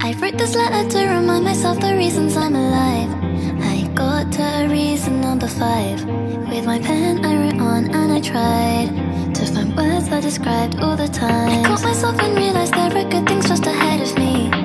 I wrote this letter to remind myself the reasons I'm alive. I got to reason number 5. With my pen I wrote on and I tried to find words that described all the time. I caught myself and realized there were good things just ahead of me.